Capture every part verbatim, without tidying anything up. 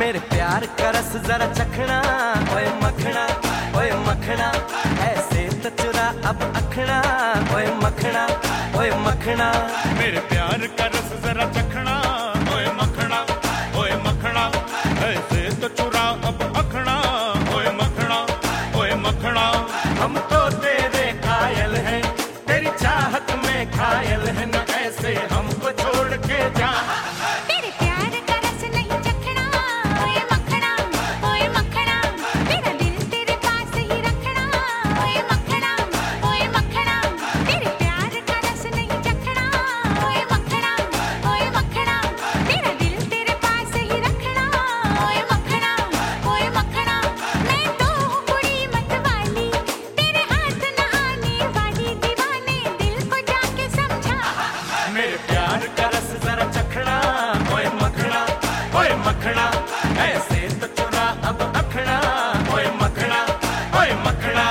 मेरे प्यार का रस जरा चखना, ओए मखना ओए मखना, ऐसे तो चुरा अब अखना, ओए मखना ओए मखना। मेरे प्यार का रस जरा चखना, ओए मखना ओए मखना, ऐसे तो चुरा अब अखना, ओए मखना ओए मखना। हम तो तेरे कायल हैं, तेरी चाहत में घायल है, न ऐसे हमको छोड़ के जा। तेरे प्यार का रस नहीं चखना, ओए मखना ओए मखना, मेरा दिल तेरे पास ही रखना, ओए मखना ओए मखना। तेरे प्यार का रस नहीं चखना, ओए मखना ओए मखना, मेरा दिल तेरे पास ही रखना, ओए मखना ओए मखना। मैं तो हूँ कुड़ी मत वाली, तेरे हाथ न आने वाली, दीवाने दिल को जाके समझा। मेरे प्यार का रस जरा चखना, ओए मखना ओए मखना, ऐसे तो चुरा अब अखना, ओए मखना ओए मखना।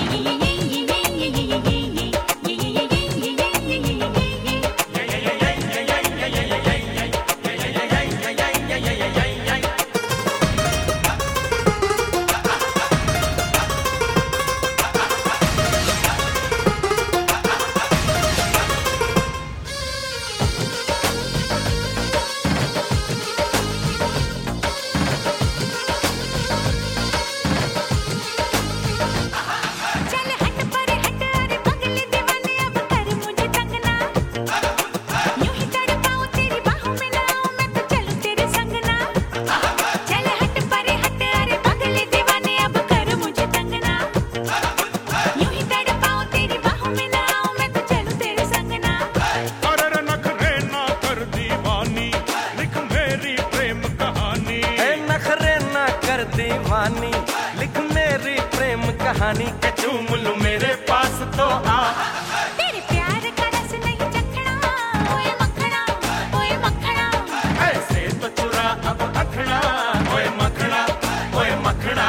चल हट परे हट, अरे पगले दीवाने अब कर मुझे तंग ना। यूं ही तड़पाऊं तेरी बाहों में ना आऊं, मैं तो चलूं तेरे संग ना। चल हट परे हट, अरे पगले दीवाने अब कर मुझे तंग ना। यूं ही तड़पाऊं तेरी बाहों में ना आऊं, मैं तो चलूं तेरे संग ना। अरे नखरे ना कर दीवानी, लिख मेरी प्रेम कहानी। ए नखरे ना कर दीवानी, लिख मेरी प्रेम कहानी, के चूम लूं मेरे पास तो आ। तेरे प्यार का रस नहीं चखना, ओए मखना ओए मखना। ऐसे तो चुरा अब अखना, ओए मखना ओए मखना।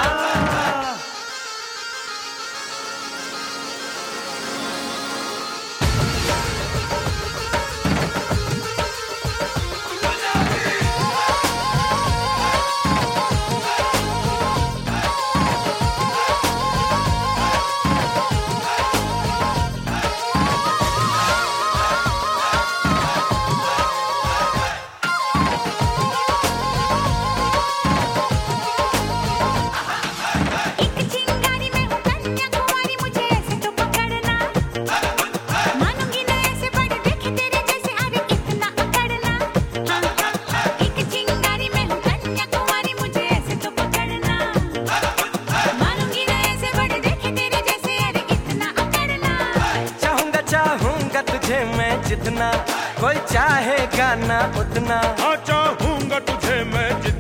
एक चिंगारी में हूँ कन्याकुमारी, मुझे ऐसे तो पकड़ना। मानूंगी ना ऐसे बड़े देखे तेरे जैसे, अरे इतना अकड़ना। हाँ हाँ हाँ, एक चिंगारी में हूँ कन्याकुमारी, मुझे ऐसे तो पकड़ना। मानूंगी ना ऐसे बड़े देखे तेरे जैसे, अरे इतना अकड़ना। चाहूंगा चाहूंगा तुझे मैं जितना, कोई चाहेगा ना उतना। हाँ चाहूंगा तुझे मैं